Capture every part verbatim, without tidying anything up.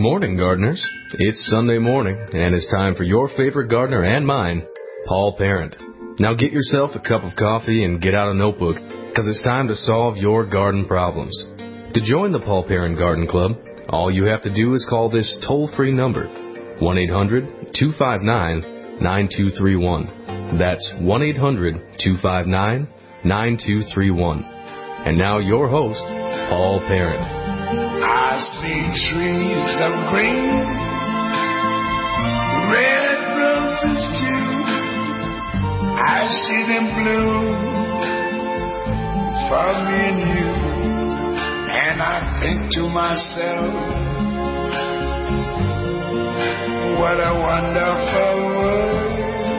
morning, gardeners. It's Sunday morning, and it's time for your favorite gardener and mine, Paul Parent. Now get yourself a cup of coffee and get out a notebook, because it's time to solve your garden problems. To join the Paul Parent Garden Club, all you have to do is call this toll-free number, one eight hundred, two five nine, nine two three one. That's one eight hundred, two five nine, nine two three one. And now your host, Paul Parent. I see trees of green, red roses too. I see them bloom for me and you. And I think to myself, what a wonderful world.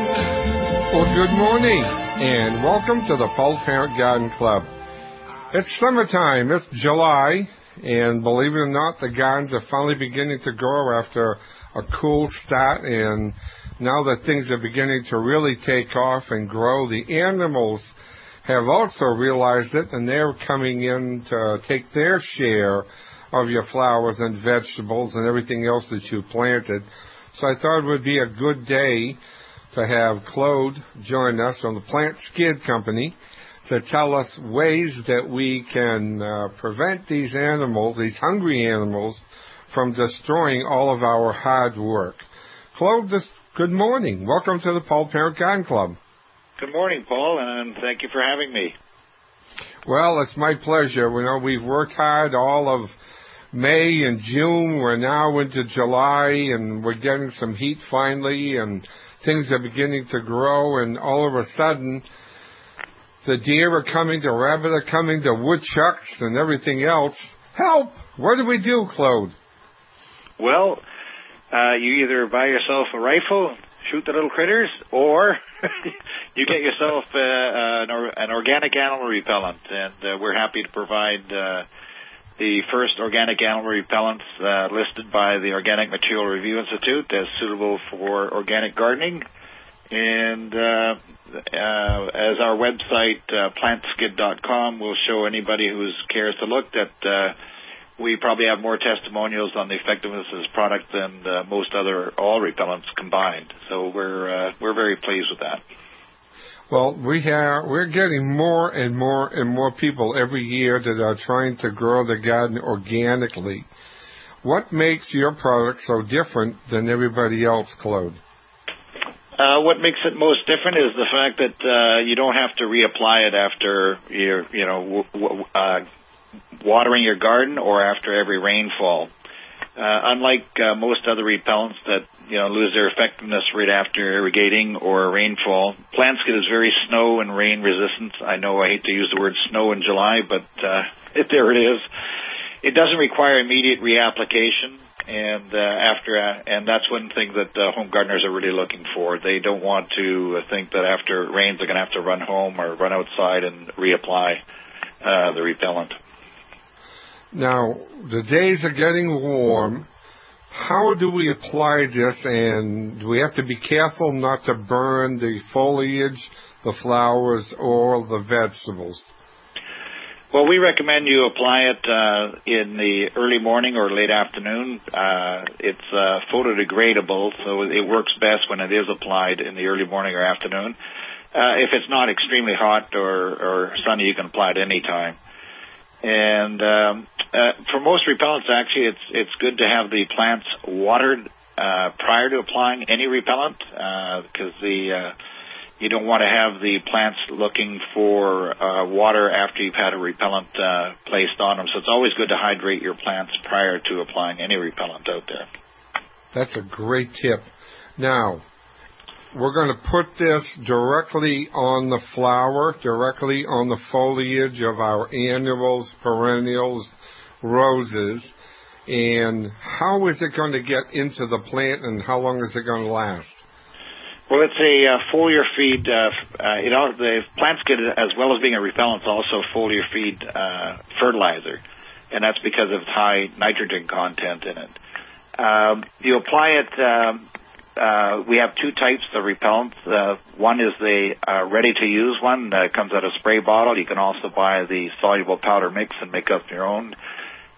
Well, good morning, and welcome to the Paul Parent Garden Club. It's summertime, it's July, and believe it or not, the gardens are finally beginning to grow after a cool start, and now that things are beginning to really take off and grow, the animals have also realized it, and they're coming in to take their share of your flowers and vegetables and everything else that you planted. So I thought it would be a good day to have Claude join us from the Plant Skid Company to tell us ways that we can uh, prevent these animals, these hungry animals, from destroying all of our hard work. Claude, this, good morning. Welcome to the Paul Parent Garden Club. Good morning, Paul, and thank you for having me. Well, it's my pleasure. We know we've worked hard all of May and June. We're now into July, and we're getting some heat finally, and things are beginning to grow, and all of a sudden, the deer are coming, the rabbit are coming, the woodchucks and everything else. Help! What do we do, Claude? Well, uh, you either buy yourself a rifle, shoot the little critters, or you get yourself uh, an, or, an organic animal repellent. And uh, we're happy to provide uh, the first organic animal repellents uh, listed by the Organic Material Review Institute as suitable for organic gardening. And uh, uh, as our website, uh, plant skid dot com, will show anybody who cares to look that uh, we probably have more testimonials on the effectiveness of this product than uh, most other all repellents combined. So we're uh, we're very pleased with that. Well, we have we're getting more and more and more people every year that are trying to grow the garden organically. What makes your product so different than everybody else, Claude? Uh, what makes it most different is the fact that uh, you don't have to reapply it after you're, you know, w- w- uh, watering your garden or after every rainfall. Uh, unlike uh, most other repellents that, you know, lose their effectiveness right after irrigating or rainfall, Plant Skid is very snow and rain resistant. I know I hate to use the word snow in July, but uh, there it is. It doesn't require immediate reapplication. And uh, after, uh, and that's one thing that uh, home gardeners are really looking for. They don't want to uh, think that after it rains they're going to have to run home or run outside and reapply uh, the repellent. Now, the days are getting warm. How do we apply this, and do we have to be careful not to burn the foliage, the flowers, or the vegetables? Well, we recommend you apply it uh, in the early morning or late afternoon. Uh, it's uh, photodegradable, so it works best when it is applied in the early morning or afternoon. Uh, if it's not extremely hot or, or sunny, you can apply it any time. And um, uh, for most repellents, actually, it's it's good to have the plants watered uh, prior to applying any repellent because uh, the uh, you don't want to have the plants looking for uh, water after you've had a repellent uh, placed on them. So it's always good to hydrate your plants prior to applying any repellent out there. That's a great tip. Now, we're going to put this directly on the flower, directly on the foliage of our annuals, perennials, roses. And how is it going to get into the plant, and how long is it going to last? Well, it's a uh, foliar feed. Uh, uh, you know, the Plant Skid, as well as being a repellent, is also foliar feed uh, fertilizer, and that's because of its high nitrogen content in it. Um, you apply it. Um, uh, we have two types of repellents. Uh, one is the uh, ready-to-use one that comes out of a spray bottle. You can also buy the soluble powder mix and make up your own.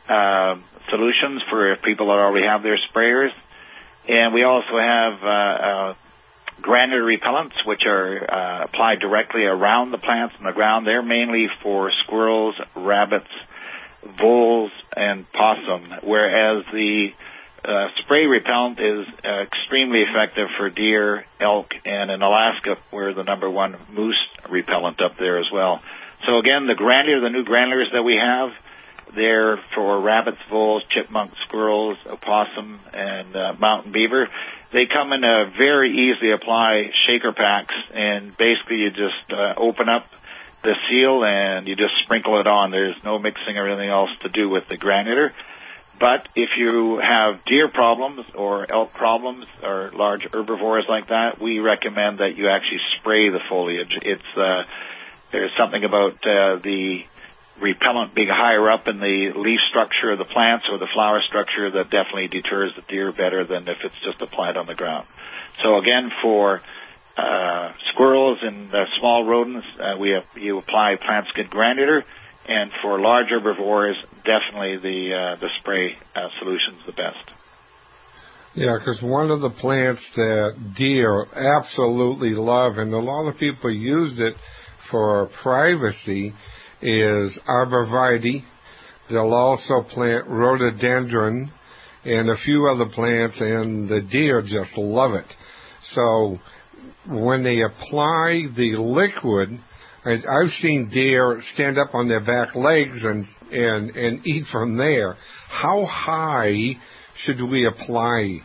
uh, solutions for people that already have their sprayers. And we also have uh, uh, granular repellents, which are uh, applied directly around the plants on the ground. They're mainly for squirrels, rabbits, voles, and possum, whereas the uh, spray repellent is uh, extremely effective for deer, elk, and in Alaska, we're the number one moose repellent up there as well. So again, the granular, the new granulars that we have, they're for rabbits, voles, chipmunks, squirrels, opossum, and uh, mountain beaver. They come in a very easily apply shaker packs, and basically you just uh, open up the seal and you just sprinkle it on. There's no mixing or anything else to do with the granular. But if you have deer problems or elk problems or large herbivores like that, we recommend that you actually spray the foliage. It's uh, there's something about uh, the repellent being higher up in the leaf structure of the plants or the flower structure that definitely deters the deer better than if it's just applied on the ground. So again, for uh, squirrels and uh, small rodents, uh, we have, you apply plant skid granular, and for large herbivores, definitely the uh, the spray uh, solution is the best. Yeah, because one of the plants that deer absolutely love, and a lot of people use it for privacy, is arborvitae. They'll also plant rhododendron and a few other plants, and the deer just love it. So when they apply the liquid, I, I've seen deer stand up on their back legs and, and, and eat from there. How high should we apply?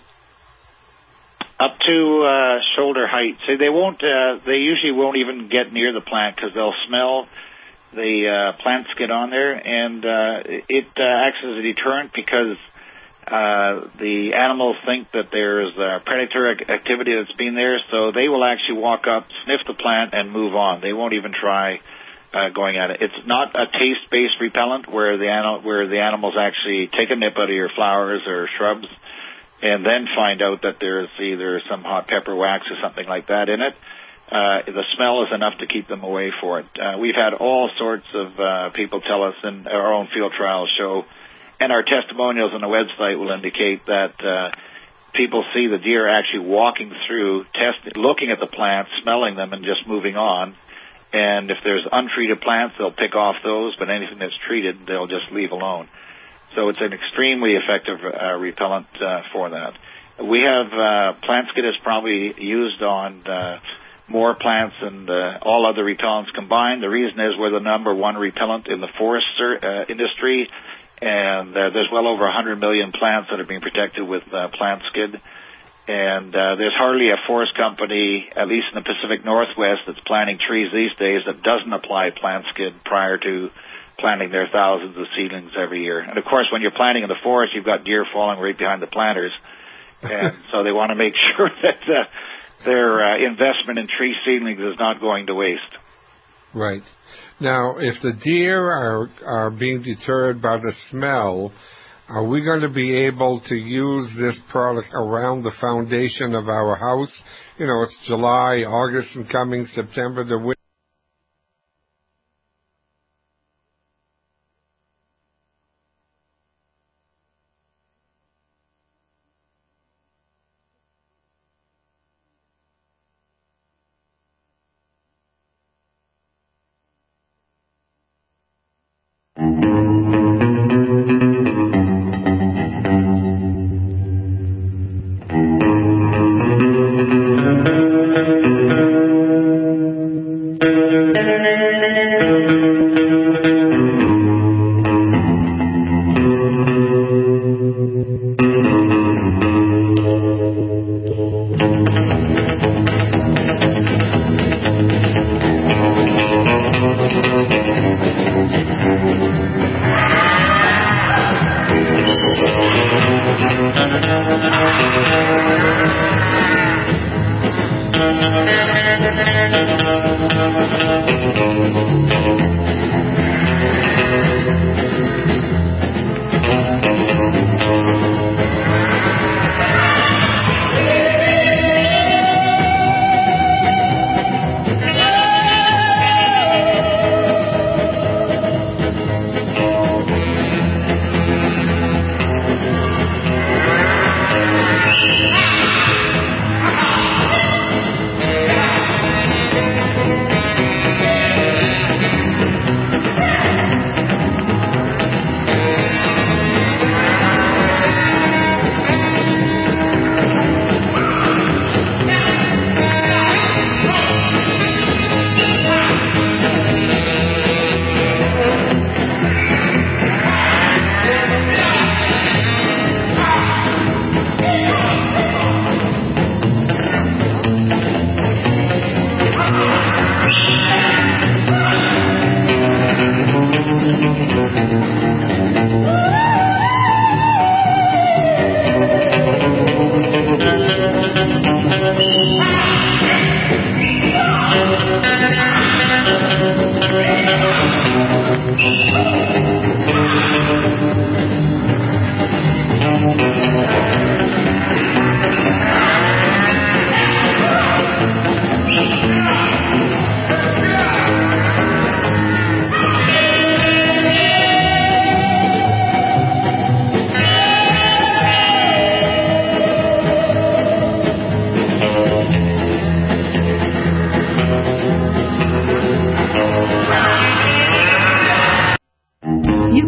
Up to uh, shoulder height. So they won't. Uh, they usually won't even get near the plant because they'll smell the uh, plant skid on there, and uh, it uh, acts as a deterrent because uh, the animals think that there's uh, predator activity that's been there, so they will actually walk up, sniff the plant, and move on. They won't even try uh, going at it. It's not a taste-based repellent where the animal where the animals actually take a nip out of your flowers or shrubs and then find out that there's either some hot pepper wax or something like that in it. Uh, the smell is enough to keep them away for it. Uh, we've had all sorts of uh, people tell us, and our own field trials show, and our testimonials on the website will indicate that uh, people see the deer actually walking through, test, looking at the plants, smelling them, and just moving on. And if there's untreated plants, they'll pick off those, but anything that's treated, they'll just leave alone. So it's an extremely effective uh, repellent uh, for that. We have uh, plant skid is probably used on uh, more plants than uh, all other repellents combined. The reason is we're the number one repellent in the forest uh, industry, and uh, there's well over one hundred million plants that are being protected with uh, plant skid. And uh, there's hardly a forest company, at least in the Pacific Northwest, that's planting trees these days that doesn't apply plant skid prior to planting their thousands of seedlings every year. And of course, when you're planting in the forest, you've got deer falling right behind the planters, and so they want to make sure that uh, their uh, investment in tree seedlings is not going to waste. Right. Now, if the deer are, are being deterred by the smell, are we going to be able to use this product around the foundation of our house? You know, it's July, August, and coming September, the winter.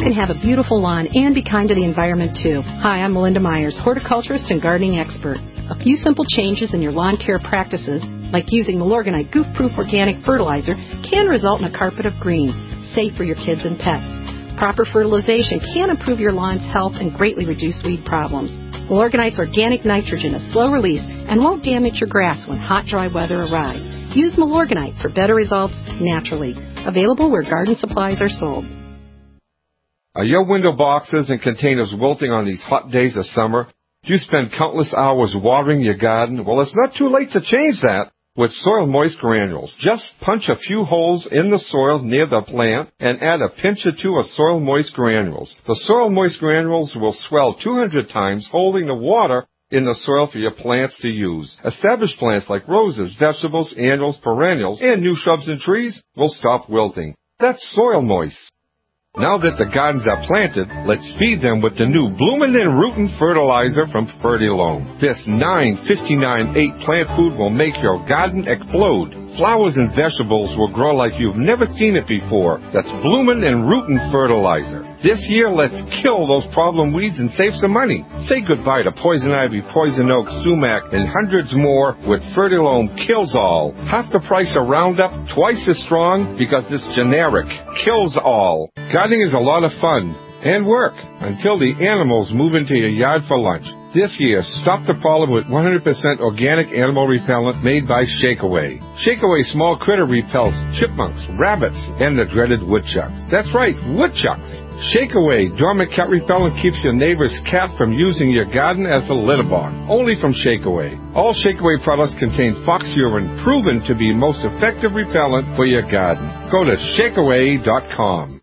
can have a beautiful lawn and be kind to the environment, too. Hi, I'm Melinda Myers, horticulturist and gardening expert. A few simple changes in your lawn care practices, like using Milorganite goof-proof organic fertilizer, can result in a carpet of green, safe for your kids and pets. Proper fertilization can improve your lawn's health and greatly reduce weed problems. Milorganite's organic nitrogen is slow release and won't damage your grass when hot, dry weather arrives. Use Milorganite for better results naturally. Available where garden supplies are sold. Are your window boxes and containers wilting on these hot days of summer? Do you spend countless hours watering your garden? Well, it's not too late to change that with Soil Moist Granules. Just punch a few holes in the soil near the plant and add a pinch or two of Soil Moist Granules. The Soil Moist Granules will swell two hundred times, holding the water in the soil for your plants to use. Established plants like roses, vegetables, annuals, perennials, and new shrubs and trees will stop wilting. That's Soil Moist. Now that the gardens are planted, let's feed them with the new Bloomin' and Rootin' fertilizer from Fertilome. This nine fifty-nine eight plant food will make your garden explode. Flowers and vegetables will grow like you've never seen it before. That's Bloomin' and Rootin' fertilizer. This year, let's kill those problem weeds and save some money. Say goodbye to poison ivy, poison oak, sumac, and hundreds more with Fertilome Kills All. Half the price of Roundup, twice as strong because it's generic. Kills all. Gardening is a lot of fun and work until the animals move into your yard for lunch. This year, stop the problem with one hundred percent organic animal repellent made by Shakeaway. Shakeaway Small Critter repels chipmunks, rabbits, and the dreaded woodchucks. That's right, woodchucks. Shakeaway Dormant Cat Repellent keeps your neighbor's cat from using your garden as a litter box. Only from Shakeaway. All Shakeaway products contain fox urine, proven to be most effective repellent for your garden. Go to shakeaway dot com.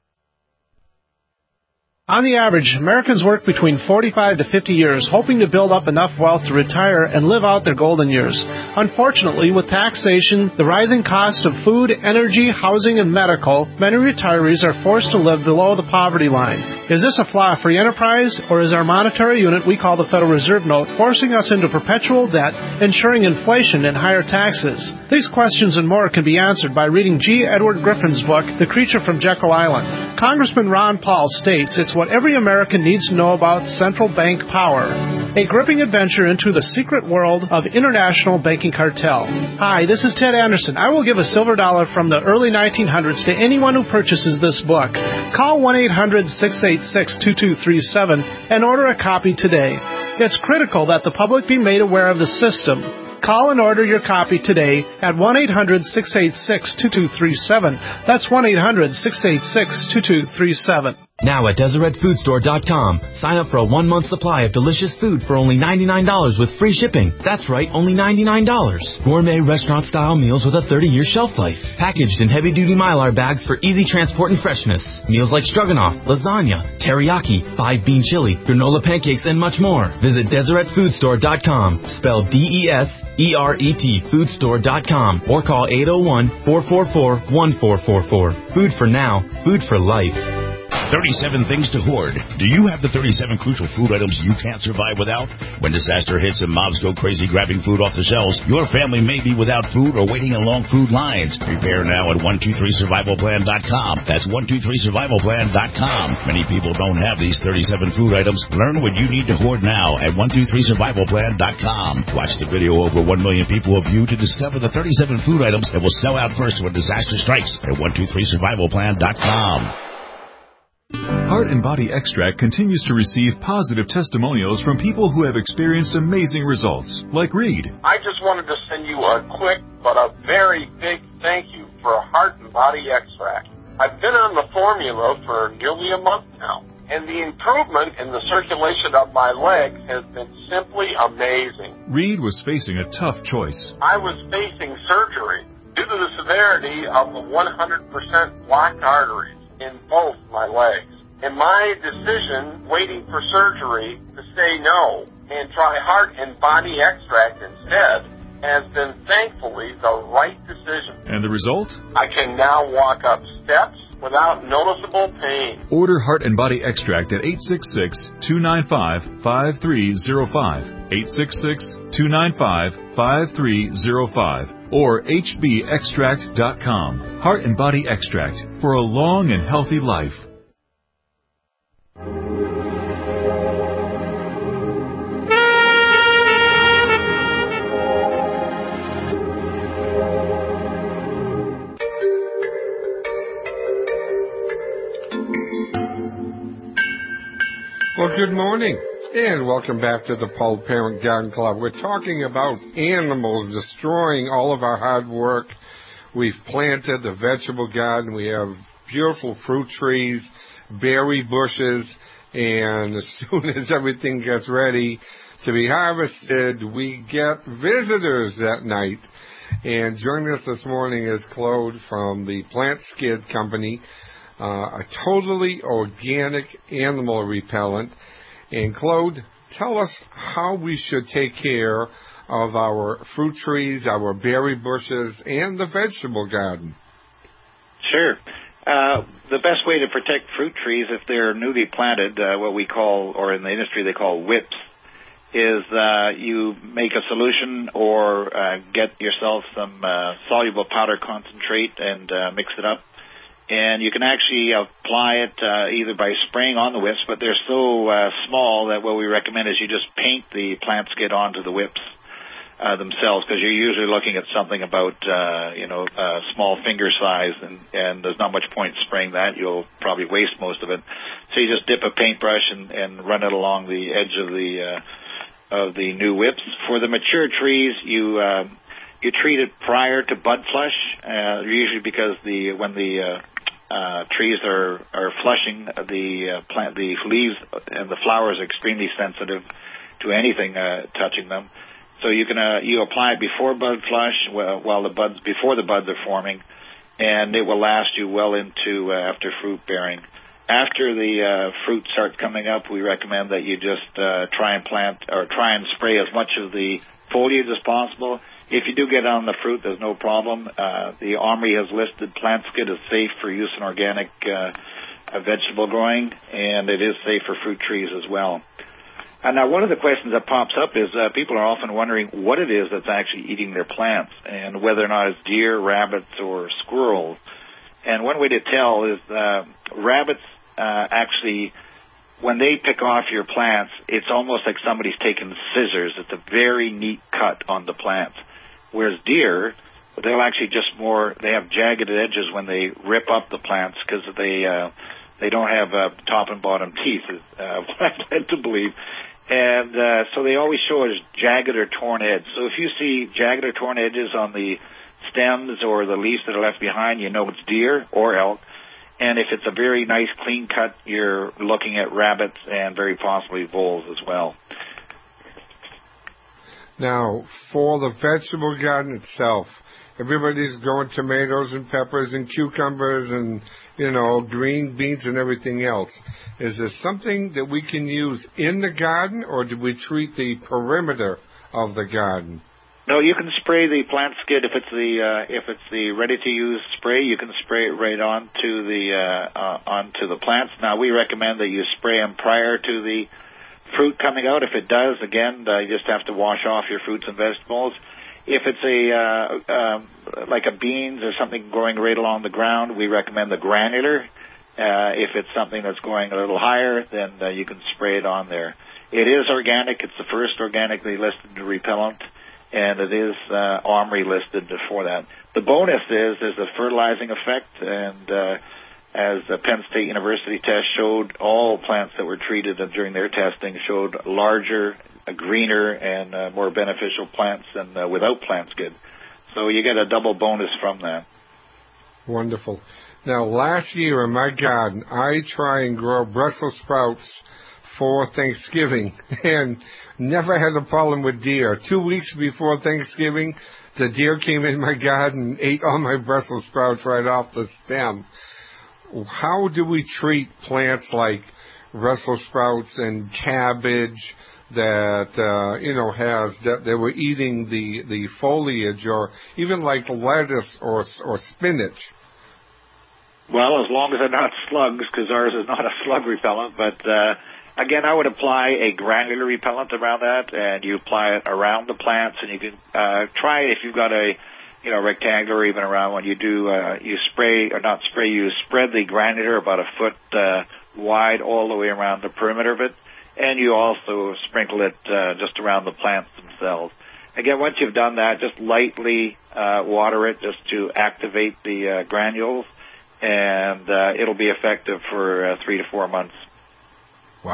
On the average, Americans work between forty-five to fifty years, hoping to build up enough wealth to retire and live out their golden years. Unfortunately, with taxation, the rising cost of food, energy, housing, and medical, many retirees are forced to live below the poverty line. Is this a flaw-free enterprise, or is our monetary unit we call the Federal Reserve Note forcing us into perpetual debt, ensuring inflation and higher taxes? These questions and more can be answered by reading G. Edward Griffin's book, The Creature from Jekyll Island. Congressman Ron Paul states it's what every American needs to know about central bank power. A gripping adventure into the secret world of international banking cartel. Hi, this is Ted Anderson. I will give a silver dollar from the early nineteen hundreds to anyone who purchases this book. Call one eight hundred six eight six two two three seven and order a copy today. It's critical that the public be made aware of the system. Call and order your copy today at one eight hundred six eight six two two three seven. That's one eight hundred six eight six two two three seven. Now at Deseret Food Store dot com, sign up for a one-month supply of delicious food for only ninety-nine dollars with free shipping. That's right, only ninety-nine dollars. Gourmet restaurant-style meals with a thirty-year shelf life. Packaged in heavy-duty Mylar bags for easy transport and freshness. Meals like stroganoff, lasagna, teriyaki, five-bean chili, granola pancakes, and much more. Visit Deseret Food Store dot com, spelled D E S E R E T, food store dot com, or call eight oh one, four four four, one four four four. Food for now, food for life. thirty-seven things to hoard. Do you have the thirty-seven crucial food items you can't survive without? When disaster hits and mobs go crazy grabbing food off the shelves, your family may be without food or waiting in long food lines. Prepare now at one two three survival plan dot com. That's one two three survival plan dot com. Many people don't have these thirty-seven food items. Learn what you need to hoard now at one two three survival plan dot com. Watch the video over one million people have viewed to discover the thirty-seven food items that will sell out first when disaster strikes at one two three survival plan dot com. Heart and Body Extract continues to receive positive testimonials from people who have experienced amazing results, like Reed. I just wanted to send you a quick but a very big thank you for Heart and Body Extract. I've been on the formula for nearly a month now, and the improvement in the circulation of my legs has been simply amazing. Reed was facing a tough choice. I was facing surgery due to the severity of the one hundred percent blocked arteries in both my legs. And my decision, waiting for surgery, to say no and try Heart and Body Extract instead, has been thankfully the right decision. And the result? I can now walk up steps without noticeable pain. Order Heart and Body Extract at eight six six, two nine five, five three zero five, eight six six, two nine five, five three zero five, or H B extract dot com. Heart and Body Extract for a long and healthy life. Well, good morning, and welcome back to the Paul Parent Garden Club. We're talking about animals destroying all of our hard work. We've planted the vegetable garden. We have beautiful fruit trees, berry bushes, and as soon as everything gets ready to be harvested, we get visitors that night. And joining us this morning is Claude from the Plant Skid Company, uh, a totally organic animal repellent. And Claude, tell us how we should take care of our fruit trees, our berry bushes, and the vegetable garden. Sure. Uh, the best way to protect fruit trees if they're newly planted, uh, what we call, or in the industry they call whips, is uh, you make a solution or uh, get yourself some uh, soluble powder concentrate and uh, mix it up. And you can actually apply it uh, either by spraying on the whips, but they're so uh, small that what we recommend is you just paint the plant skid onto the whips uh, themselves, because you're usually looking at something about, uh, you know, uh, small finger size, and, and there's not much point spraying that. You'll probably waste most of it. So you just dip a paintbrush and, and run it along the edge of the uh, of the new whips. For the mature trees, you uh, you treat it prior to bud flush, uh, usually because the when the uh, uh, trees are are flushing, the uh, plant the leaves and the flowers are extremely sensitive to anything uh, touching them. So you can uh, you apply it before bud flush, while, while the buds before the buds are forming, and it will last you well into uh, after fruit bearing. After the uh, fruit starts coming up, we recommend that you just uh, try and plant or try and spray as much of the foliage as possible. If you do get on the fruit, there's no problem. Uh, the Armory has listed Plant Skid as safe for use in organic uh, uh, vegetable growing, and it is safe for fruit trees as well. And now one of the questions that pops up is uh, people are often wondering what it is that's actually eating their plants, and whether or not it's deer, rabbits, or squirrels. And one way to tell is uh, rabbits Uh, actually, when they pick off your plants, it's almost like somebody's taken scissors. It's a very neat cut on the plants. Whereas deer, they'll actually just more, they have jagged edges when they rip up the plants because they uh, they don't have uh, top and bottom teeth, is uh, what I'm led to believe. And uh, so they always show as jagged or torn edge. So if you see jagged or torn edges on the stems or the leaves that are left behind, you know it's deer or elk. And if it's a very nice, clean cut, you're looking at rabbits and very possibly voles as well. Now, for the vegetable garden itself, everybody's growing tomatoes and peppers and cucumbers and, you know, green beans and everything else. Is there something that we can use in the garden, or do we treat the perimeter of the garden? No, you can spray the plant skid if it's the uh, if it's the ready-to-use spray. You can spray it right onto the uh, uh, onto the plants. Now, we recommend that you spray them prior to the fruit coming out. If it does, again, uh, you just have to wash off your fruits and vegetables. If it's a uh, um, like a beans or something growing right along the ground, we recommend the granular. Uh, if it's something that's going a little higher, then uh, you can spray it on there. It is organic. It's the first organically listed repellent, and it is uh, Armory listed for that. The bonus is there's a fertilizing effect, and uh, as the Penn State University test showed, all plants that were treated during their testing showed larger, uh, greener, and uh, more beneficial plants than uh, without Plant Skid. So you get a double bonus from that. Wonderful. Now, last year in my garden, I try and grow Brussels sprouts for Thanksgiving, and never had a problem with deer. Two weeks before Thanksgiving, the deer came in my garden and ate all my Brussels sprouts right off the stem. How do we treat plants like Brussels sprouts and cabbage that, uh, you know, has, that they were eating the, the foliage, or even like lettuce or, or spinach? Well, as long as they're not slugs, because ours is not a slug repellent, but uh, again, I would apply a granular repellent around that, and you apply it around the plants, and you can uh, try, if you've got a, you know, rectangular or even around one, you do, uh, you spray, or not spray, you spread the granular about a foot uh, wide all the way around the perimeter of it, and you also sprinkle it uh, just around the plants themselves. Again, once you've done that, just lightly uh, water it just to activate the uh, granules, and uh, it'll be effective for uh, three to four months. Wow.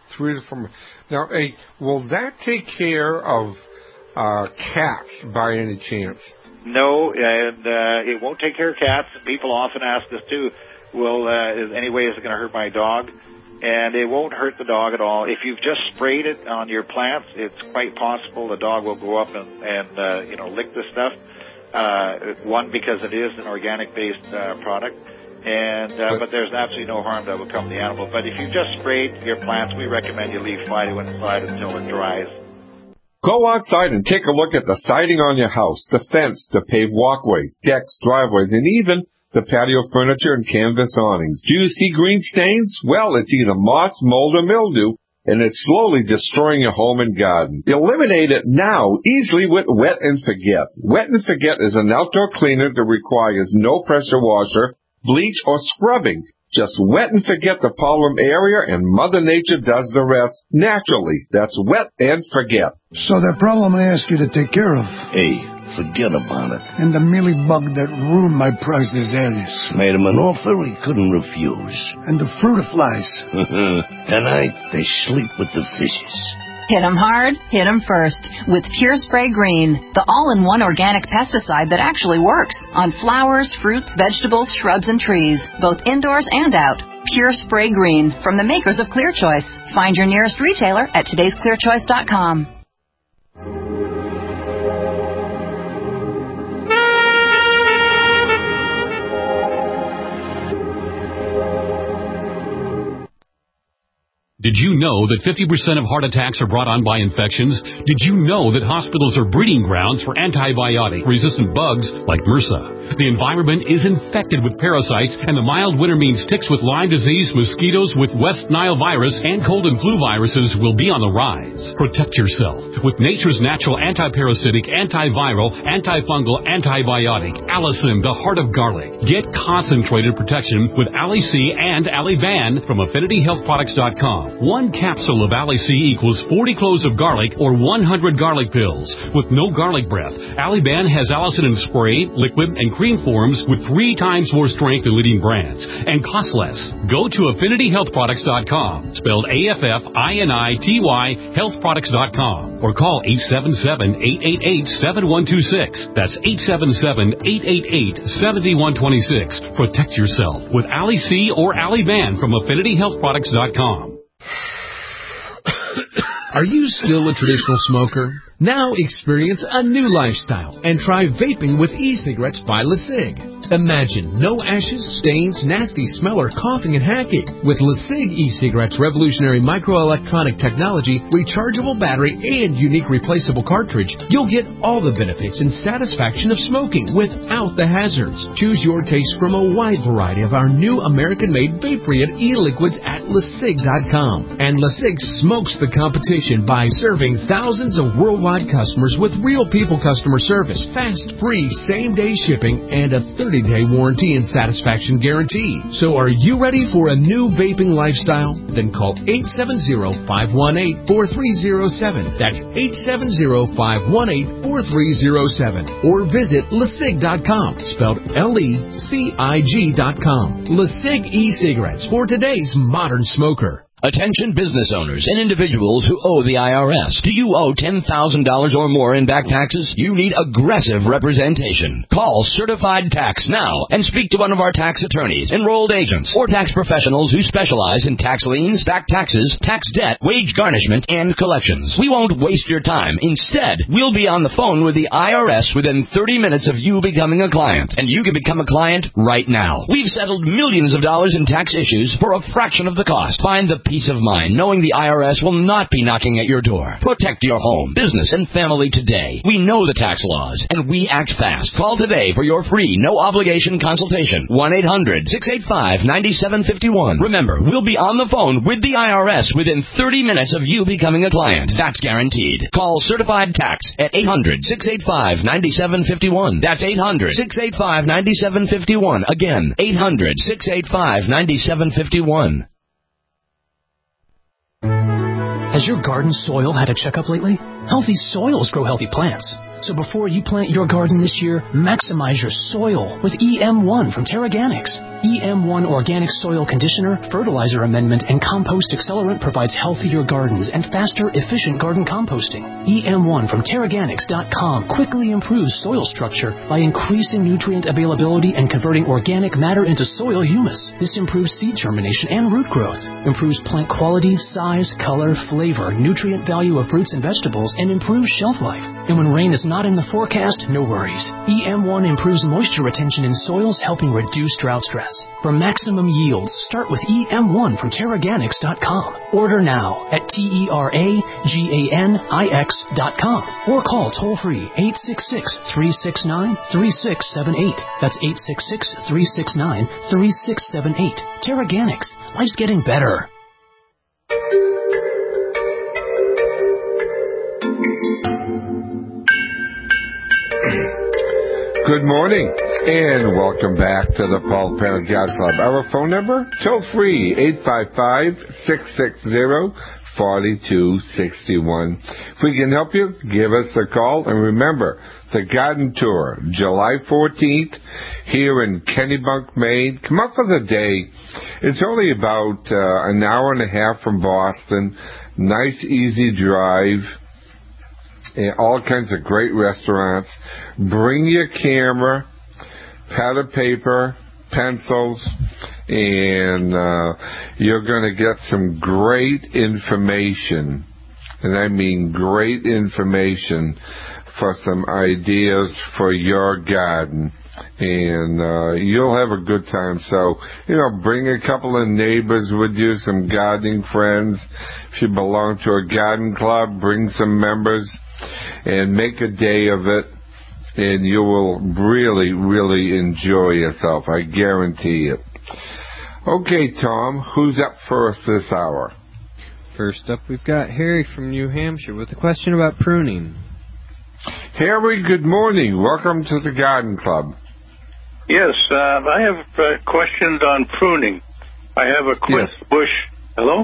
Three to four. Now, hey, will that take care of uh, cats by any chance? No, and uh, it won't take care of cats. People often ask us too, well, uh, is any way is it going to hurt my dog? And it won't hurt the dog at all. If you've just sprayed it on your plants, it's quite possible the dog will go up and, and uh, you know, lick the stuff. Uh, one, because it is an organic-based uh, product, and uh, but there's absolutely no harm that will come to the animal. But if you've just sprayed your plants, we recommend you leave Fido inside until it dries. Go outside and take a look at the siding on your house, the fence, the paved walkways, decks, driveways, and even the patio furniture and canvas awnings. Do you see green stains? Well, it's either moss, mold, or mildew, and it's slowly destroying your home and garden. Eliminate it now easily with Wet and Forget. Wet and Forget is an outdoor cleaner that requires no pressure washer, bleach, or scrubbing. Just wet and forget the problem area, and Mother Nature does the rest naturally. That's Wet and Forget. So the problem I asked you to take care of. Hey, forget about it. And the mealybug that ruined my priceless alias. Made him an offer he couldn't refuse. And the fruit flies. Tonight, they sleep with the fishes. Hit 'em hard, hit 'em first with Pure Spray Green, the all-in-one organic pesticide that actually works on flowers, fruits, vegetables, shrubs, and trees, both indoors and out. Pure Spray Green from the makers of Clear Choice. Find your nearest retailer at todays clear choice dot com. Did you know that fifty percent of heart attacks are brought on by infections? Did you know that hospitals are breeding grounds for antibiotic-resistant bugs like MRSA? The environment is infected with parasites, and the mild winter means ticks with Lyme disease, mosquitoes with West Nile virus, and cold and flu viruses will be on the rise. Protect yourself with nature's natural antiparasitic, antiviral, antifungal, antibiotic, Allicin, the heart of garlic. Get concentrated protection with Ali-C and Ali-Ban from affinity health products dot com. One capsule of Ali-C equals forty cloves of garlic or one hundred garlic pills. With no garlic breath, Ali-Ban has Allicin in spray, liquid, and cream forms with three times more strength than leading brands and costs less. Go to affinity health products dot com, spelled A F F I N I T Y, health products dot com, or call eight seven seven, eight eight eight, seven one two six. That's eight seven seven, eight eight eight, seven one two six. Protect yourself with Ali-C or Ali-Ban from affinity health products dot com. Are you still a traditional smoker? Now experience a new lifestyle and try vaping with e-cigarettes by LeSig. Imagine no ashes, stains, nasty smell, or coughing and hacking. With LeSig e-cigarettes' revolutionary microelectronic technology, rechargeable battery, and unique replaceable cartridge, you'll get all the benefits and satisfaction of smoking without the hazards. Choose your taste from a wide variety of our new American-made Vaporeon e-liquids at LeSig dot com. And LeSig smokes the competition by serving thousands of worldwide customers with real people customer service, fast, free, same-day shipping, and a thirty-day warranty and satisfaction guarantee. So are you ready for a new vaping lifestyle? Then call eight seven zero, five one eight, four three zero seven. That's eight seven zero, five one eight, four three zero seven. Or visit LeSig dot com, spelled L E C I G dot com. LeSig e-cigarettes for today's modern smoker. Attention business owners and individuals who owe the I R S. Do you owe ten thousand dollars or more in back taxes? You need aggressive representation. Call Certified Tax now and speak to one of our tax attorneys, enrolled agents, or tax professionals who specialize in tax liens, back taxes, tax debt, wage garnishment, and collections. We won't waste your time. Instead, we'll be on the phone with the I R S within thirty minutes of you becoming a client. And you can become a client right now. We've settled millions of dollars in tax issues for a fraction of the cost. Find the peace of mind knowing the I R S will not be knocking at your door. Protect your home, business, and family today. We know the tax laws, and we act fast. Call today for your free, no-obligation consultation. one eight hundred, six eight five, nine seven five one. Remember, we'll be on the phone with the I R S within thirty minutes of you becoming a client. That's guaranteed. Call Certified Tax at eight hundred, six eight five, nine seven five one. That's eight hundred, six eight five, nine seven five one. Again, eight hundred, six eight five, nine seven five one. Has your garden soil had a checkup lately? Healthy soils grow healthy plants. So before you plant your garden this year, maximize your soil with E M one from Terraganics. E M one Organic Soil Conditioner, Fertilizer Amendment, and Compost Accelerant provides healthier gardens and faster, efficient garden composting. E M one from Terraganics dot com quickly improves soil structure by increasing nutrient availability and converting organic matter into soil humus. This improves seed germination and root growth, improves plant quality, size, color, flavor, nutrient value of fruits and vegetables, and improves shelf life. And when rain is not in the forecast, no worries. E M one improves moisture retention in soils, helping reduce drought stress. For maximum yields, start with E M one from Terraganics dot com. Order now at T E R A G A N I X dot com or call toll-free eight six six, three six nine, three six seven eight. That's eight six six, three six nine, three six seven eight. Terraganics. Life's getting better. Good morning, and welcome back to the Paul Parent Yacht Club. Our phone number, toll free, eight five five, six six zero, four two six one. If we can help you, give us a call. And remember, the garden tour, July fourteenth, here in Kennebunk, Maine. Come up for the day. It's only about uh, an hour and a half from Boston. Nice, easy drive. And all kinds of great restaurants. Bring your camera, pad of paper, pencils, and uh, you're going to get some great information. And I mean great information for some ideas for your garden. And uh, you'll have a good time. So, you know, bring a couple of neighbors with you, some gardening friends. If you belong to a garden club, bring some members and make a day of it. And you will really, really enjoy yourself. I guarantee it. Okay, Tom, who's up first this hour? First up, we've got Harry from New Hampshire with a question about pruning. Harry, good morning. Welcome to the Garden Club. Yes, uh, I have uh, questions on pruning. I have a quince yes. bush. Hello?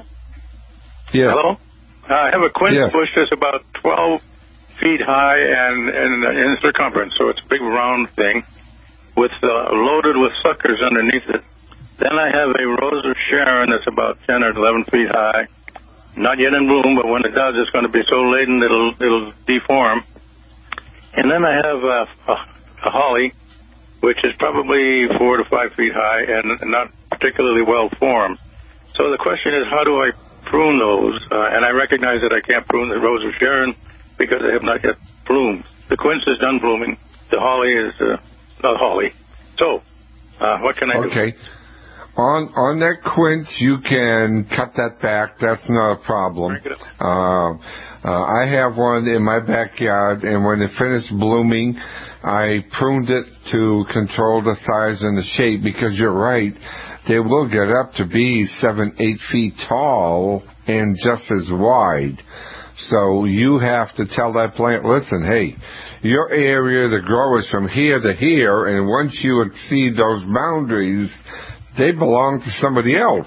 Yes. Hello? Uh, I have a quince yes. bush that's about twelve feet high and, and in circumference, so it's a big round thing with uh, loaded with suckers underneath it. Then I have a Rose of Sharon that's about ten or eleven feet high, not yet in bloom, but when it does, it's going to be so laden it'll it'll deform. And then I have a, a, a holly, which is probably four to five feet high and not particularly well formed. So the question is, how do I prune those? Uh, and I recognize that I can't prune the Rose of Sharon because they have not yet bloomed. The quince is done blooming. The holly is uh, not holly. So, uh, what can I okay. do? Okay. On on that quince, you can cut that back. That's not a problem. Uh, uh, I have one in my backyard, and when it finished blooming, I pruned it to control the size and the shape, because you're right, they will get up to be seven, eight feet tall and just as wide. So you have to tell that plant, listen, hey, your area to grow is from here to here, and once you exceed those boundaries, they belong to somebody else.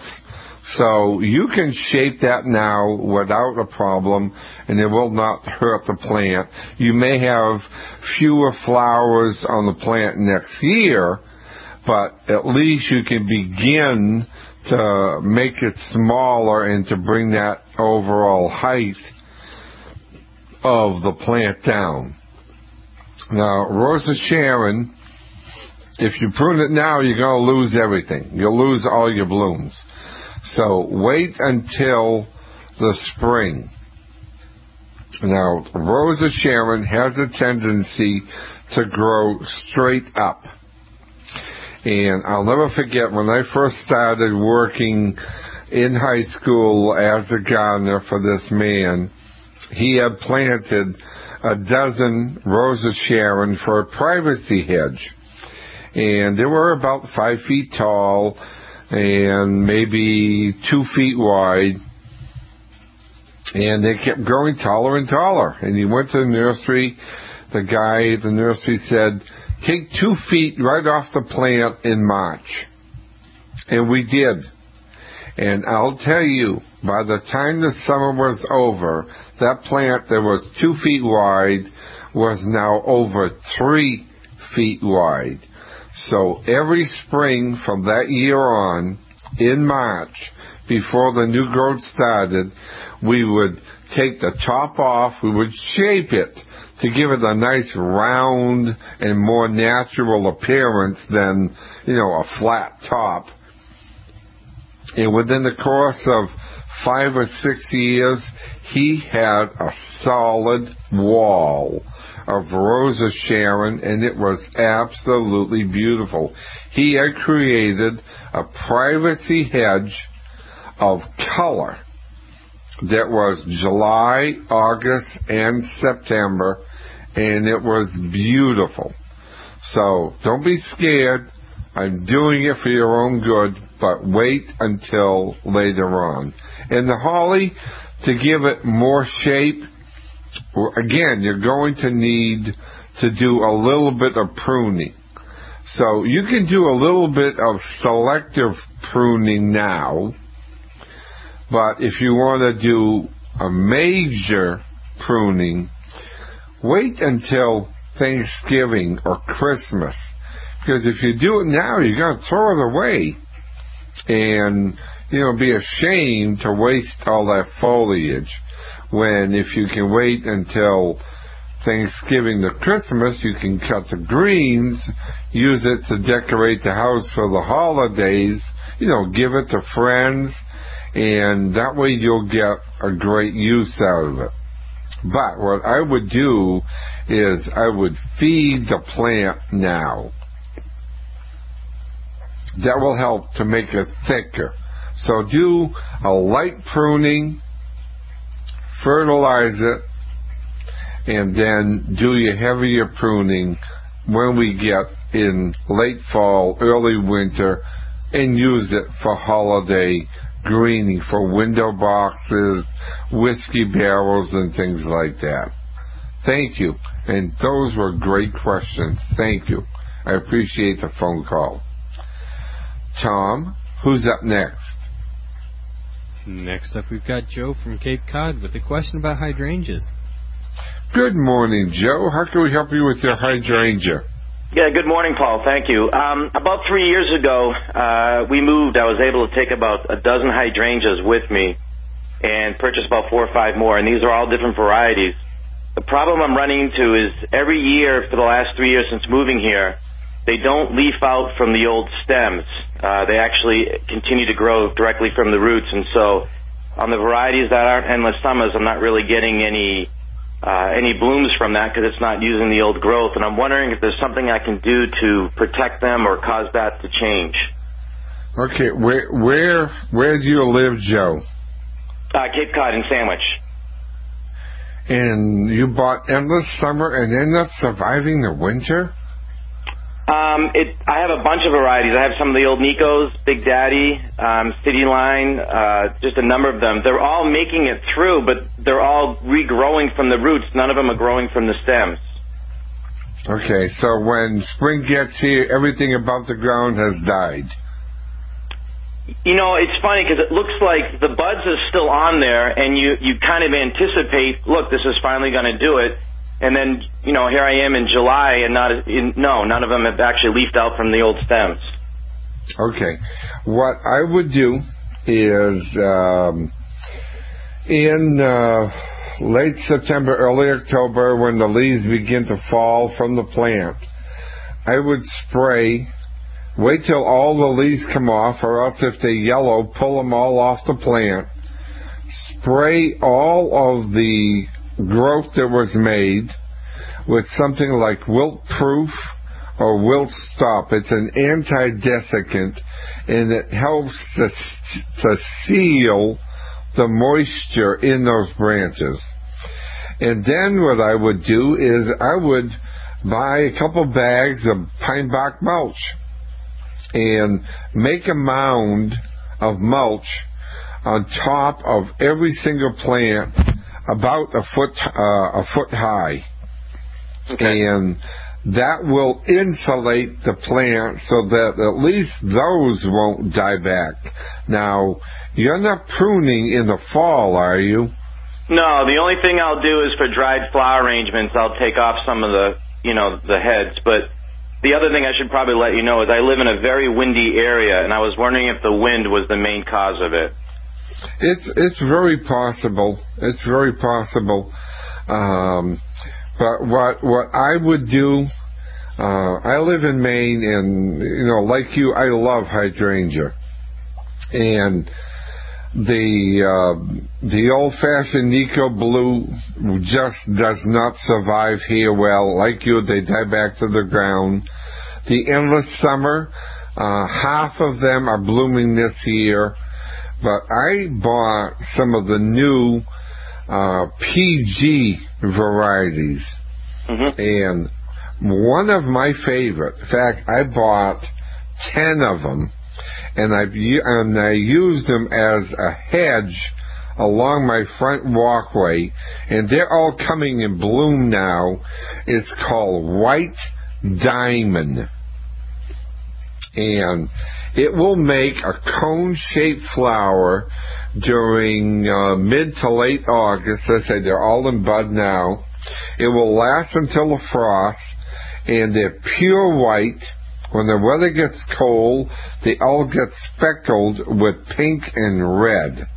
So you can shape that now without a problem, and it will not hurt the plant. You may have fewer flowers on the plant next year, but at least you can begin to make it smaller and to bring that overall height of the plant down. Now, Rose of Sharon, if you prune it now, you're going to lose everything. You'll lose all your blooms. So wait until the spring. Now, Rose of Sharon has a tendency to grow straight up. And I'll never forget when I first started working in high school as a gardener for this man, he had planted a dozen Rose of Sharon for a privacy hedge. And they were about five feet tall and maybe two feet wide. And they kept growing taller and taller. And he went to the nursery. The guy at the nursery said, take two feet right off the plant in March. And we did. And I'll tell you, by the time the summer was over, that plant that was two feet wide was now over three feet wide. So every spring from that year on, in March, before the new growth started, we would take the top off, we would shape it to give it a nice round and more natural appearance than, you know, a flat top. And within the course of five or six years, he had a solid wall of Rosa Sharon, and it was absolutely beautiful. He had created a privacy hedge of color that was July, August, and September, and it was beautiful. So don't be scared. I'm doing it for your own good, but wait until later on. And the holly, to give it more shape, again, you're going to need to do a little bit of pruning. So you can do a little bit of selective pruning now, but if you want to do a major pruning, wait until Thanksgiving or Christmas. Because if you do it now, you're going to throw it away. And, you know, be ashamed to waste all that foliage. When if you can wait until Thanksgiving to Christmas, you can cut the greens, use it to decorate the house for the holidays, you know, give it to friends, and that way you'll get a great use out of it. But what I would do is I would feed the plant now. That will help to make it thicker. So do a light pruning, fertilize it, and then do your heavier pruning when we get in late fall, early winter, and use it for holiday greening, for window boxes, whiskey barrels, and things like that. Thank you. And those were great questions. Thank you. I appreciate the phone call. Tom, who's up next? Next up, we've got Joe from Cape Cod with a question about hydrangeas. Good morning, Joe. How can we help you with your hydrangea? Yeah, good morning, Paul. Thank you. Um, about three years ago, uh, we moved. I was able to take about a dozen hydrangeas with me and purchase about four or five more, and these are all different varieties. The problem I'm running into is every year for the last three years since moving here, they don't leaf out from the old stems. Uh, they actually continue to grow directly from the roots, and so on the varieties that aren't endless summers, I'm not really getting any uh, any blooms from that because it's not using the old growth, and I'm wondering if there's something I can do to protect them or cause that to change. Okay, where where where do you live, Joe? Uh, Cape Cod in Sandwich. And you bought endless summer and ended up surviving the winter? Um, it, I have a bunch of varieties. I have some of the old Nikos, Big Daddy, um, City Line, uh, just a number of them. They're all making it through, but they're all regrowing from the roots. None of them are growing from the stems. Okay, so when spring gets here, everything above the ground has died. You know, it's funny because it looks like the buds are still on there, and you, you kind of anticipate, look, this is finally going to do it. And then, you know, here I am in July, and not in, no, none of them have actually leafed out from the old stems. Okay. What I would do is um, in uh, late September, early October, when the leaves begin to fall from the plant, I would spray, wait till all the leaves come off, or else if they yellow, pull them all off the plant. Spray all of the growth that was made with something like Wilt Proof or Wilt Stop. It's an anti-desiccant, and it helps to, to seal the moisture in those branches. And then what I would do is I would buy a couple bags of pine bark mulch and make a mound of mulch on top of every single plant about a foot uh, a foot high. Okay. And that will insulate the plant so that at least those won't die back. Now, you're not pruning in the fall, are you? No, the only thing I'll do is for dried flower arrangements, I'll take off some of the, you know, the heads. But the other thing I should probably let you know is I live in a very windy area, and I was wondering if the wind was the main cause of it. It's it's very possible. It's very possible. Um, but what what I would do, uh, I live in Maine, and you know, like you, I love hydrangea, and the uh, the old-fashioned Nico Blue just does not survive here well. Like you, they die back to the ground. The Endless Summer, uh, half of them are blooming this year. But I bought some of the new uh, P G varieties. Mm-hmm. And one of my favorite, in fact, I bought ten of them, and I, and I used them as a hedge along my front walkway, and they're all coming in bloom now. It's called White Diamond. And it will make a cone-shaped flower during uh, mid to late August. As I say, they're all in bud now. It will last until the frost, and they're pure white. When the weather gets cold, they all get speckled with pink and red.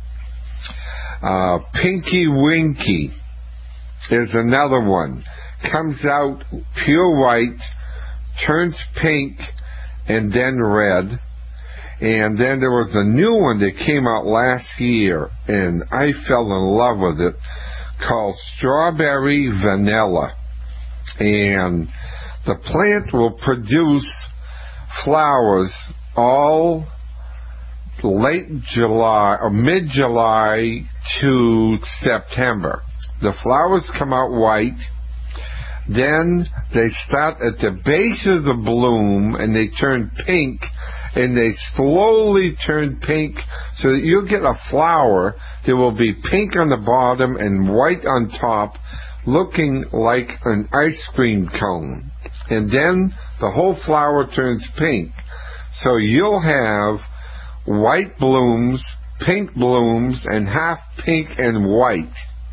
Uh, Pinky Winky is another one. Comes out pure white, turns pink, and then red. And then there was a new one that came out last year, and I fell in love with it, called Strawberry Vanilla. And the plant will produce flowers all late July or mid-July to September. The flowers come out white. Then they start at the base of the bloom, and they turn pink, and they slowly turn pink so that you'll get a flower that will be pink on the bottom and white on top, looking like an ice cream cone. And then the whole flower turns pink. So you'll have white blooms, pink blooms, and half pink and white.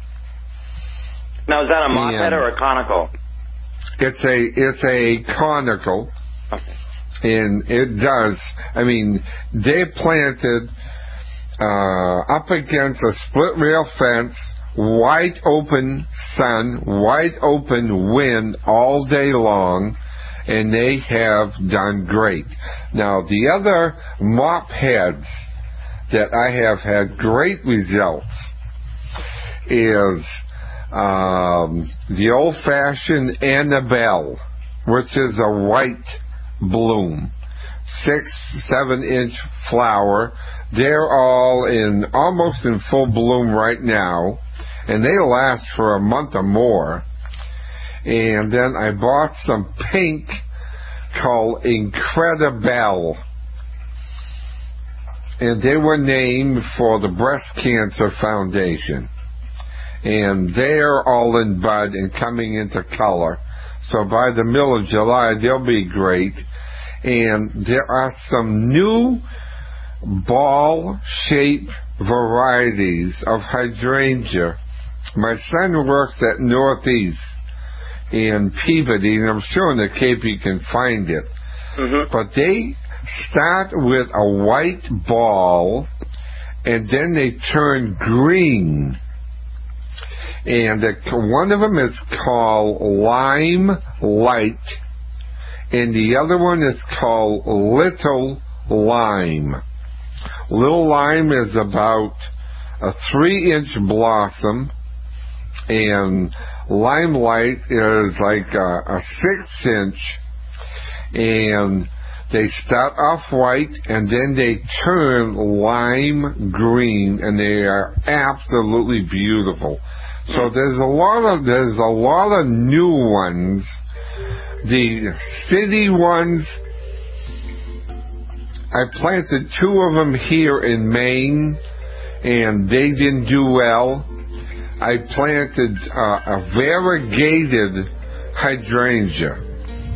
Now, is that a moth head or a conical? It's a it's a conical, okay. And it does. I mean, they planted uh, up against a split rail fence, wide open sun, wide open wind all day long, and they have done great. Now, the other mop heads that I have had great results is Um, the old-fashioned Annabelle, which is a white bloom, six, seven-inch flower. They're all in almost in full bloom right now, and they last for a month or more. And then I bought some pink called Incredibelle, and they were named for the Breast Cancer Foundation. And they're all in bud and coming into color. So by the middle of July, they'll be great. And there are some new ball-shaped varieties of hydrangea. My son works at Northeast in Peabody, and I'm sure in the Cape you can find it. Mm-hmm. But they start with a white ball, and then they turn green. And the, one of them is called Lime Light, and the other one is called Little Lime. Little Lime is about a three-inch blossom, and Lime Light is like a, a six-inch, and they start off white, and then they turn lime green, and they are absolutely beautiful. So there's a lot of there's a lot of new ones. The city ones, I planted two of them here in Maine, and they didn't do well. I planted uh, a variegated hydrangea,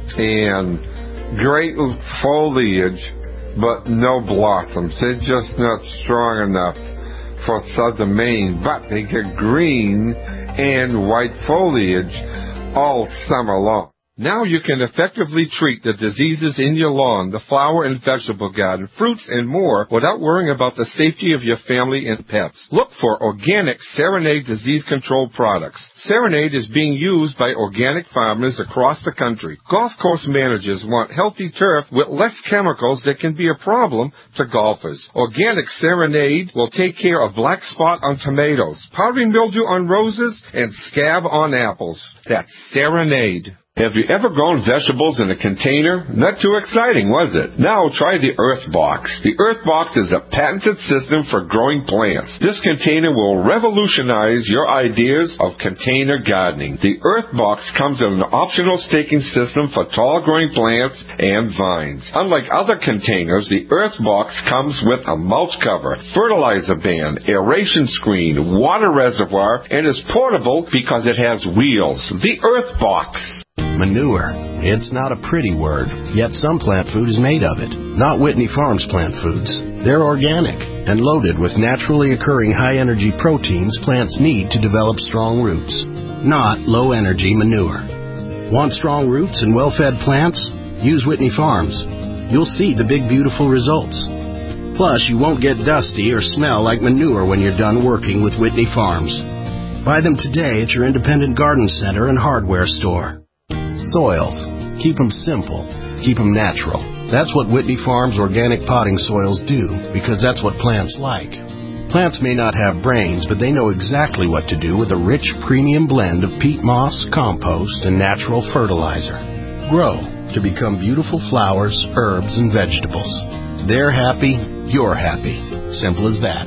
and great foliage, but no blossoms. They're just not strong enough for southern Maine, but they get green and white foliage all summer long. Now you can effectively treat the diseases in your lawn, the flower and vegetable garden, fruits, and more without worrying about the safety of your family and pets. Look for organic Serenade disease control products. Serenade is being used by organic farmers across the country. Golf course managers want healthy turf with less chemicals that can be a problem to golfers. Organic Serenade will take care of black spot on tomatoes, powdery mildew on roses, and scab on apples. That's Serenade. Have you ever grown vegetables in a container? Not too exciting, was it? Now try the Earthbox. The Earthbox is a patented system for growing plants. This container will revolutionize your ideas of container gardening. The Earthbox comes with an optional staking system for tall growing plants and vines. Unlike other containers, the Earthbox comes with a mulch cover, fertilizer band, aeration screen, water reservoir, and is portable because it has wheels. The Earthbox. Manure. It's not a pretty word, yet some plant food is made of it. Not Whitney Farms plant foods. They're organic and loaded with naturally occurring high-energy proteins plants need to develop strong roots. Not low-energy manure. Want strong roots and well-fed plants? Use Whitney Farms. You'll see the big, beautiful results. Plus, you won't get dusty or smell like manure when you're done working with Whitney Farms. Buy them today at your independent garden center and hardware store. Soils. Keep them simple. Keep them natural. That's what Whitney Farms organic potting soils do, because that's what plants like. Plants may not have brains, but they know exactly what to do with a rich premium blend of peat moss, compost, and natural fertilizer. Grow to become beautiful flowers, herbs, and vegetables. They're happy, you're happy. Simple as that.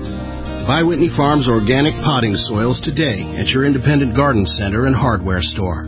Buy Whitney Farms organic potting soils today at your independent garden center and hardware store.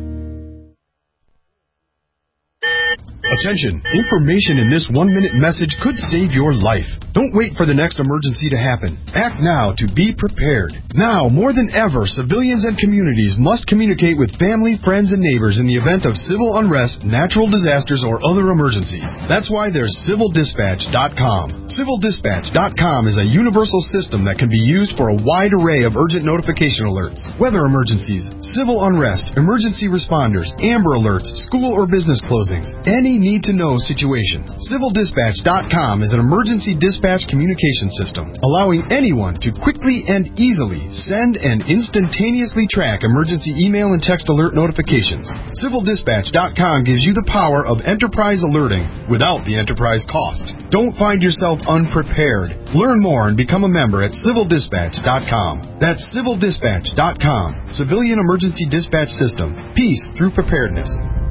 Attention! Information in this one-minute message could save your life. Don't wait for the next emergency to happen. Act now to be prepared. Now, more than ever, civilians and communities must communicate with family, friends, and neighbors in the event of civil unrest, natural disasters, or other emergencies. That's why there's Civil Dispatch dot com. Civil Dispatch dot com is a universal system that can be used for a wide array of urgent notification alerts, weather emergencies, civil unrest, emergency responders, Amber Alerts, school or business closings, any need-to-know situation. Civil Dispatch dot com is an emergency dispatch communication system, allowing anyone to quickly and easily send and instantaneously track emergency email and text alert notifications. Civil Dispatch dot com gives you the power of enterprise alerting without the enterprise cost. Don't find yourself unprepared. Learn more and become a member at Civil Dispatch dot com. That's Civil Dispatch dot com. Civilian Emergency Dispatch System. Peace through preparedness.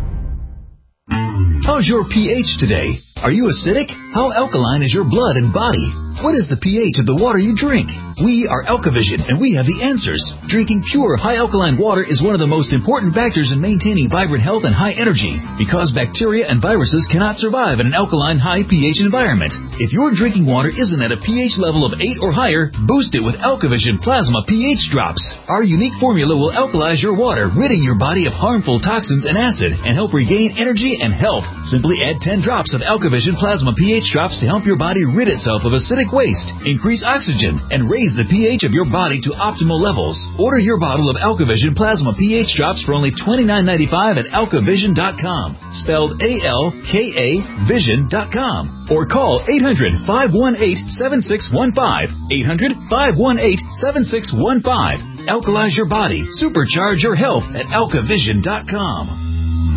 How's your pH today? Are you acidic? How alkaline is your blood and body? What is the pH of the water you drink? We are Alkavision, and we have the answers. Drinking pure, high alkaline water is one of the most important factors in maintaining vibrant health and high energy, because bacteria and viruses cannot survive in an alkaline, high pH environment. If your drinking water isn't at a pH level of eight or higher, boost it with Alkavision Plasma pH Drops. Our unique formula will alkalize your water, ridding your body of harmful toxins and acid, and help regain energy and health. Simply add ten drops of Alkavision Plasma pH Drops to help your body rid itself of acidic waste, increase oxygen, and raise the pH of your body to optimal levels. Order your bottle of Alkavision Plasma pH Drops for only twenty-nine ninety-five at Alkavision dot com, spelled A L K A Vision dot com, or call eight hundred, five one eight, seven six one five, eight hundred, five one eight, seven six one five. Alkalize your body, supercharge your health at Alkavision dot com.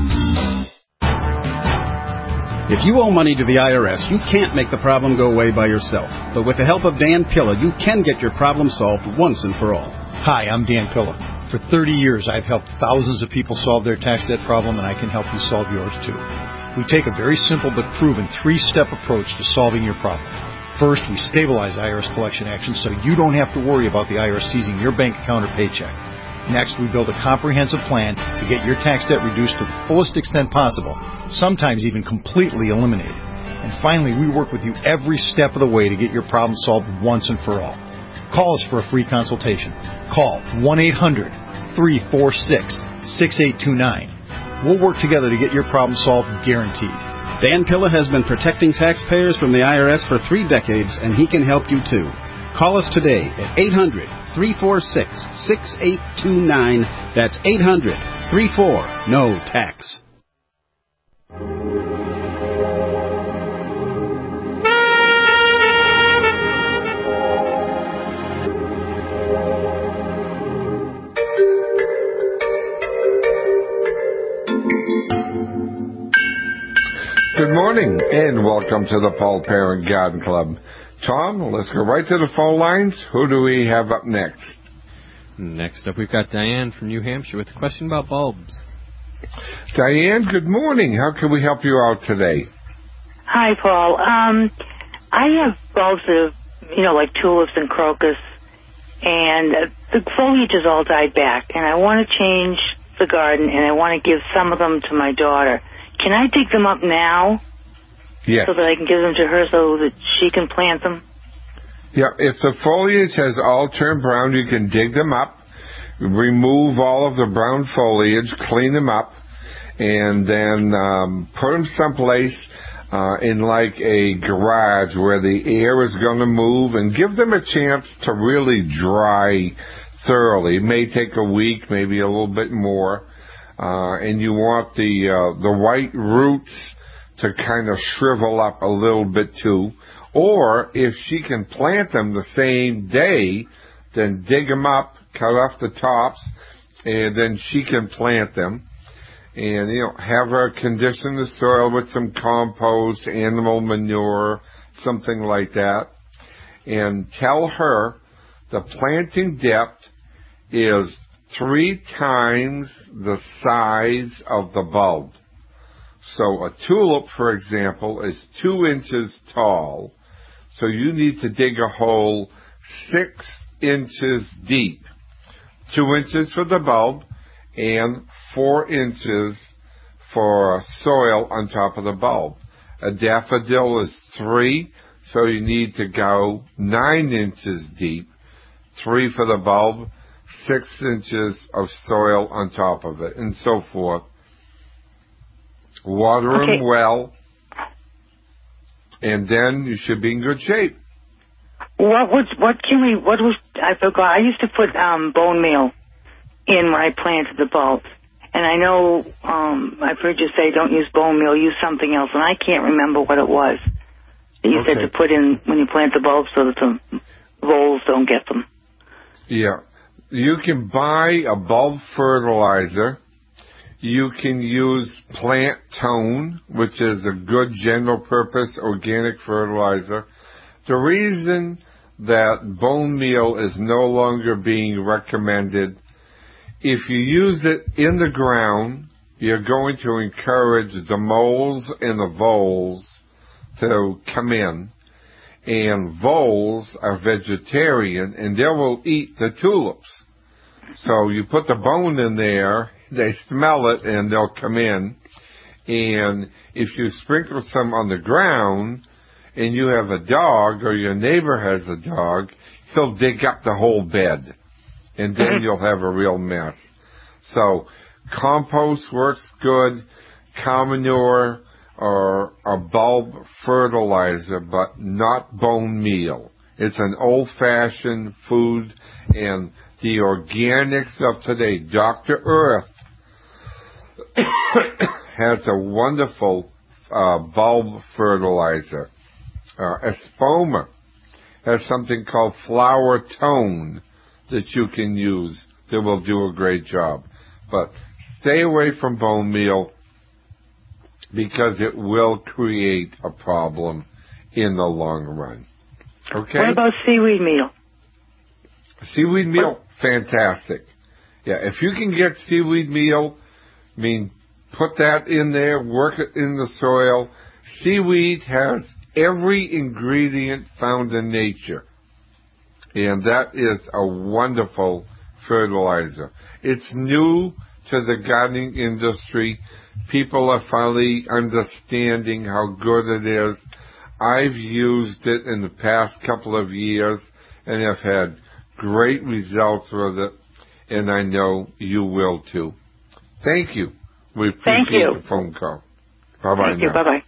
If you owe money to the I R S, you can't make the problem go away by yourself. But with the help of Dan Pilla, you can get your problem solved once and for all. Hi, I'm Dan Pilla. For thirty years, I've helped thousands of people solve their tax debt problem, and I can help you solve yours too. We take a very simple but proven three-step approach to solving your problem. First, we stabilize I R S collection actions so you don't have to worry about the I R S seizing your bank account or paycheck. Next, we build a comprehensive plan to get your tax debt reduced to the fullest extent possible, sometimes even completely eliminated. And finally, we work with you every step of the way to get your problem solved once and for all. Call us for a free consultation. Call one eight hundred, three four six, six eight two nine. We'll work together to get your problem solved, guaranteed. Dan Pilla has been protecting taxpayers from the I R S for three decades, and he can help you too. Call us today at eight hundred, three four six, six eight two nine. That's eight hundred, three four, N O tax. Good morning, and welcome to the Paul Parent Garden Club. Tom, let's go right to the phone lines. Who do we have up next? Next up, we've got Diane from New Hampshire with a question about bulbs. Diane, good morning. How can we help you out today? Hi, Paul. Um, I have bulbs that are, you know, like tulips and crocus, and uh, the foliage has all died back, and I want to change the garden, and I want to give some of them to my daughter. Can I dig them up now? Yes. So that I can give them to her so that she can plant them? Yeah, if the foliage has all turned brown, you can dig them up, remove all of the brown foliage, clean them up, and then um, put them someplace uh, in like a garage where the air is going to move, and give them a chance to really dry thoroughly. It may take a week, maybe a little bit more. Uh, and you want the uh, the white roots to kind of shrivel up a little bit too. Or if she can plant them the same day, then dig them up, cut off the tops, and then she can plant them. And, you know, have her condition the soil with some compost, animal manure, something like that. And tell her the planting depth is three times the size of the bulb. So a tulip, for example, is two inches tall. So you need to dig a hole six inches deep. Two inches for the bulb and four inches for soil on top of the bulb. A daffodil is three, so you need to go nine inches deep. Three for the bulb, six inches of soil on top of it, and so forth. Water okay. them well, and then you should be in good shape. What was, what can we, what was, I forgot, I used to put um, bone meal in when I planted the bulbs. And I know, um, I've heard you say don't use bone meal, use something else, and I can't remember what it was that you okay. said to put in when you plant the bulbs so that the voles don't get them. Yeah. You can buy a bulb fertilizer. You can use Plant Tone, which is a good general-purpose organic fertilizer. The reason that bone meal is no longer being recommended, if you use it in the ground, you're going to encourage the moles and the voles to come in. And voles are vegetarian, and they will eat the tulips. So you put the bone in there, they smell it, and they'll come in. And if you sprinkle some on the ground, and you have a dog, or your neighbor has a dog, he'll dig up the whole bed. And then you'll have a real mess. So compost works good, cow manure, or a bulb fertilizer, but not bone meal. It's an old-fashioned food, and the organics of today, Doctor Earth has a wonderful uh, bulb fertilizer. Uh, Espoma has something called Flower Tone that you can use that will do a great job. But stay away from bone meal, because it will create a problem in the long run. Okay? What about seaweed meal? Seaweed meal, fantastic. Yeah, if you can get seaweed meal, I mean, put that in there, work it in the soil. Seaweed has every ingredient found in nature. And that is a wonderful fertilizer. It's new to the gardening industry. People are finally understanding how good it is. I've used it in the past couple of years and have had great results with it, and I know you will too. Thank you. We appreciate Thank you. the phone call. Bye-bye Thank you. now. Bye-bye.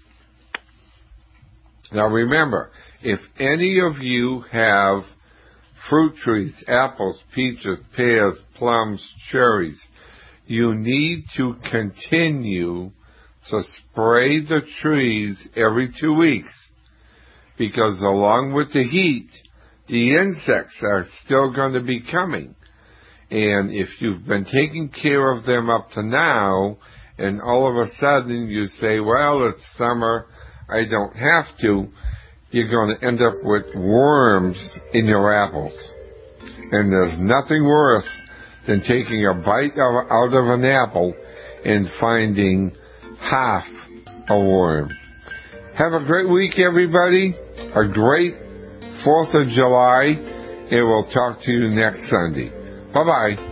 Now remember, if any of you have fruit trees, apples, peaches, pears, plums, cherries, you need to continue to spray the trees every two weeks, because along with the heat, the insects are still going to be coming. And if you've been taking care of them up to now, and all of a sudden you say, well, it's summer, I don't have to, you're going to end up with worms in your apples. And there's nothing worse than taking a bite of, out of an apple and finding half a worm. Have a great week, everybody. A great fourth of July, and we'll talk to you next Sunday. Bye-bye.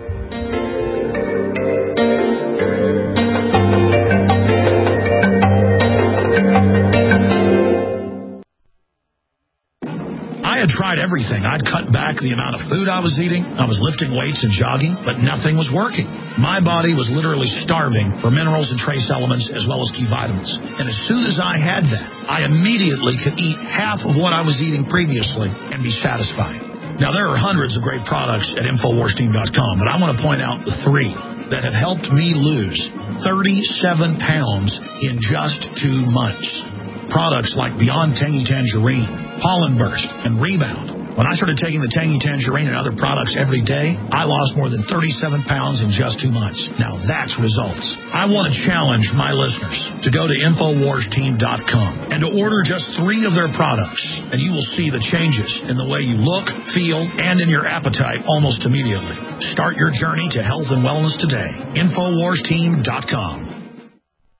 I had tried everything. I'd cut back the amount of food I was eating. I was lifting weights and jogging, but nothing was working. My body was literally starving for minerals and trace elements as well as key vitamins. And as soon as I had that, I immediately could eat half of what I was eating previously and be satisfied. Now, there are hundreds of great products at Infowars Team dot com, but I want to point out the three that have helped me lose thirty-seven pounds in just two months. Products like Beyond Tangy Tangerine, Pollen Burst, and Rebound. When I started taking the Tangy Tangerine and other products every day, I lost more than thirty-seven pounds in just two months. Now that's results. I want to challenge my listeners to go to Infowars Team dot com and to order just three of their products, and you will see the changes in the way you look, feel, and in your appetite almost immediately. Start your journey to health and wellness today. Infowars Team dot com.